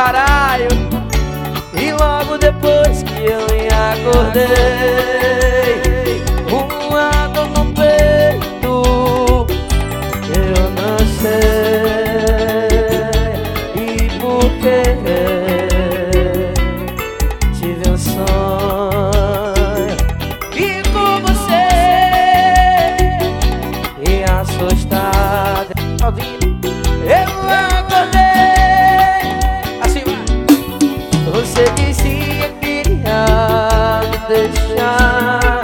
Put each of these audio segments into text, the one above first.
caralho. E logo depois que eu me acordei, uma dor no peito, eu não sei e por que tive um sonho e com você e assustada eu acordei. Assim vai. Você dizia que queria me deixar,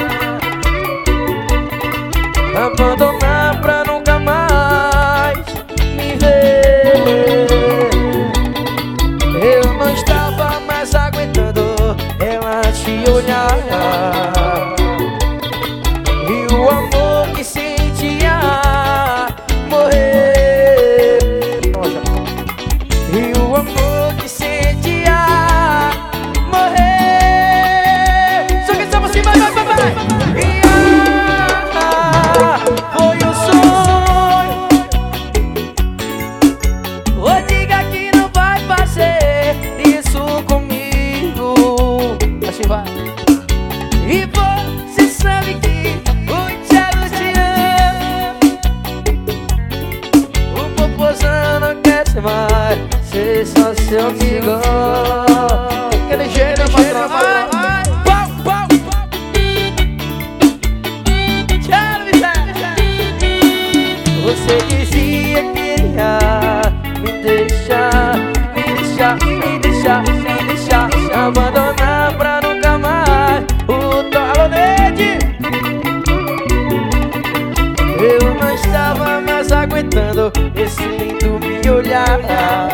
abandonar pra nunca mais me ver. Eu não estava mais aguentando ela te olhar e o amor que sentia morrer. E o amor que sentia morrer. Só que estamos assim, vai. E foi um sonho. Ou diga que não vai fazer isso comigo. Assim vai. E você sabe que o Thiago te ama. O popozão não quer ser mais, ser só seu amigo. Aquele jeito, patrão, vai. Você dizia que queria me deixar, abandonar pra nunca mais. O Talonete, eu não estava mais aguentando esse lindo me olhar.